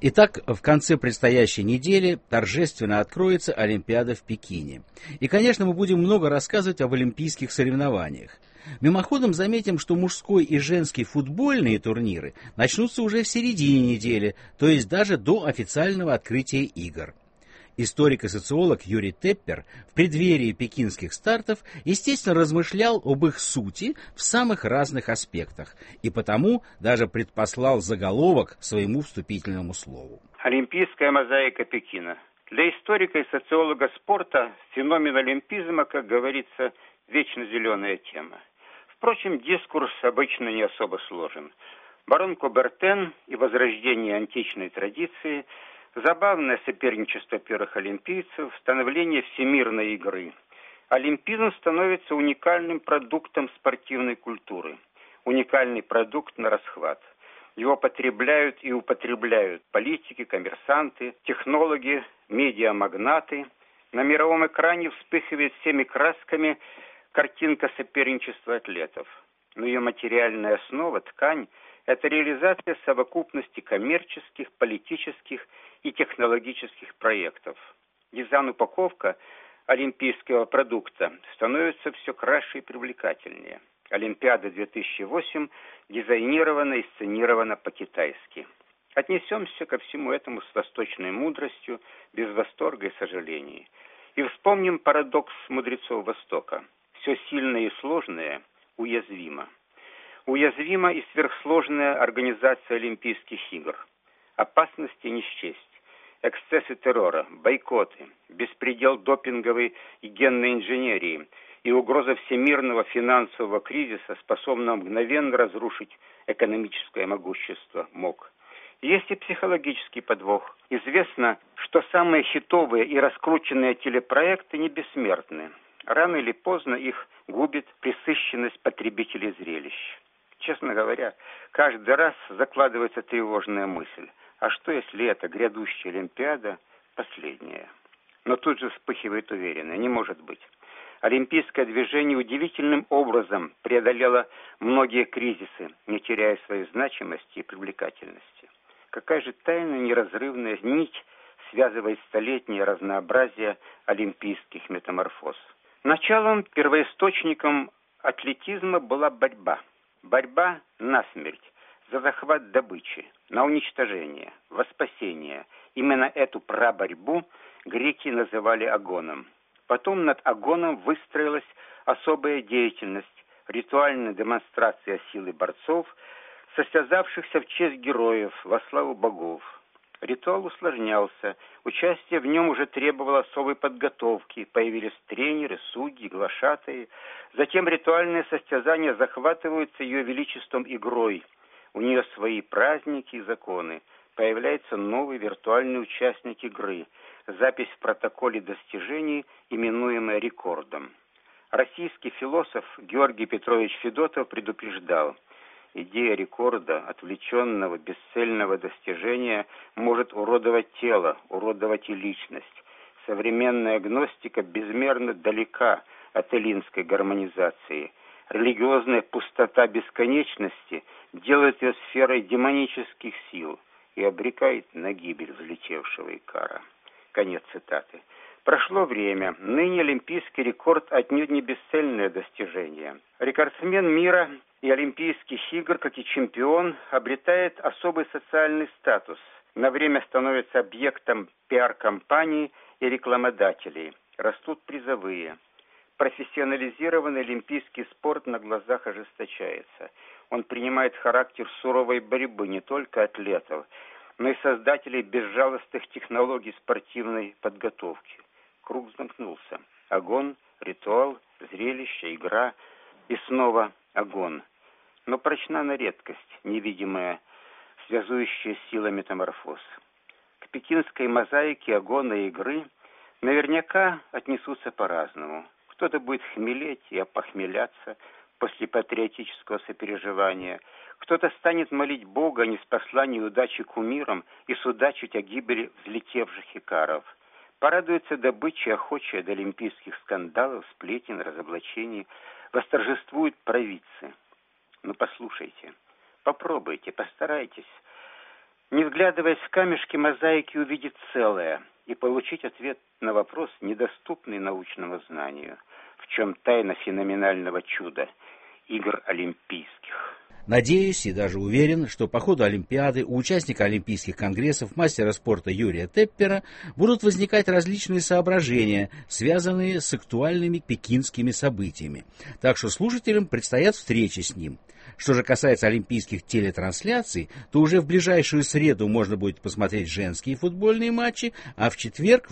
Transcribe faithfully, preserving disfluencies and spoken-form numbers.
Итак, в конце предстоящей недели торжественно откроется Олимпиада в Пекине. И, конечно, мы будем много рассказывать об олимпийских соревнованиях. Мимоходом заметим, что мужской и женский футбольные турниры начнутся уже в середине недели, то есть даже до официального открытия игр. Историк и социолог Юрий Теппер в преддверии пекинских стартов, естественно, размышлял об их сути в самых разных аспектах, и потому даже предпослал заголовок своему вступительному слову. Олимпийская мозаика Пекина. Для историка и социолога спорта феномен олимпизма, как говорится, вечно зеленая тема. Впрочем, дискурс обычно не особо сложен. Барон Кубертен и возрождение античной традиции – забавное соперничество первых олимпийцев, становление всемирной игры. Олимпизм становится уникальным продуктом спортивной культуры. Уникальный продукт на расхват. Его потребляют и употребляют политики, коммерсанты, технологи, медиамагнаты. На мировом экране вспыхивает всеми красками картинка соперничества атлетов. Но ее материальная основа, ткань, это реализация совокупности коммерческих, политических и технологических проектов. Дизайн-упаковка олимпийского продукта становится все краше и привлекательнее. Олимпиада две тысячи восемь дизайнирована и сценирована по-китайски. Отнесемся ко всему этому с восточной мудростью, без восторга и сожалений. И вспомним парадокс мудрецов Востока. Все сильное и сложное уязвимо. Уязвима и сверхсложная организация Олимпийских игр. Опасности не счесть. Эксцессы террора, бойкоты, беспредел допинговой и генной инженерии и угроза всемирного финансового кризиса, способного мгновенно разрушить экономическое могущество МОК. Есть и психологический подвох. Известно, что самые хитовые и раскрученные телепроекты не бессмертны. Рано или поздно их губит пресыщенность потребителей зрелищ. Честно говоря, каждый раз закладывается тревожная мысль. А что, если эта грядущая Олимпиада последняя? Но тут же вспыхивает уверенно. Не может быть. Олимпийское движение удивительным образом преодолело многие кризисы, не теряя своей значимости и привлекательности. Какая же тайная неразрывная нить связывает столетнее разнообразие олимпийских метаморфоз? Началом, первоисточником атлетизма была борьба. Борьба насмерть, за захват добычи, на уничтожение, во спасение. Именно эту праборьбу греки называли агоном. Потом над агоном выстроилась особая деятельность, ритуальная демонстрация силы борцов, состязавшихся в честь героев, во славу богов. Ритуал усложнялся, участие в нем уже требовало особой подготовки, появились тренеры, судьи, глашатаи. Затем ритуальные состязания захватываются ее величеством игрой. У нее свои праздники и законы. Появляется новый виртуальный участник игры, запись в протоколе достижений, именуемая рекордом. Российский философ Георгий Петрович Федотов предупреждал: идея рекорда, отвлеченного, бесцельного достижения, может уродовать тело, уродовать и личность. Современная гностика безмерно далека от эллинской гармонизации. Религиозная пустота бесконечности делает ее сферой демонических сил и обрекает на гибель взлетевшего Икара. Конец цитаты. Прошло время. Ныне олимпийский рекорд отнюдь не бесцельное достижение. Рекордсмен мира и Олимпийских игр, как и чемпион, обретает особый социальный статус. На время становится объектом пиар-компаний и рекламодателей. Растут призовые. Профессионализированный олимпийский спорт на глазах ожесточается. Он принимает характер суровой борьбы не только атлетов, но и создателей безжалостных технологий спортивной подготовки. Круг замкнулся. Огонь, ритуал, зрелище, игра и снова огонь. Но прочна на редкость невидимая, связующая сила метаморфоз. К пекинской мозаике огонь и игры наверняка отнесутся по-разному. Кто-то будет хмелеть и опохмеляться после патриотического сопереживания. Кто-то станет молить Бога, не спасла неудачи кумирам и судачить о гибели взлетевших икаров. Порадуется добыча, охочая до олимпийских скандалов, сплетен, разоблачений. Восторжествуют провидцы. Ну, послушайте, попробуйте, постарайтесь. не вглядываясь в камешки мозаики, увидеть целое и получить ответ на вопрос, недоступный научному знанию, в чем тайна феноменального чуда игр олимпийских. Надеюсь и даже уверен, что по ходу Олимпиады у участника Олимпийских конгрессов мастера спорта Юрия Теппера будут возникать различные соображения, связанные с актуальными пекинскими событиями. Так что слушателям предстоят встречи с ним. Что же касается олимпийских телетрансляций, то уже в ближайшую среду можно будет посмотреть женские футбольные матчи, а в четверг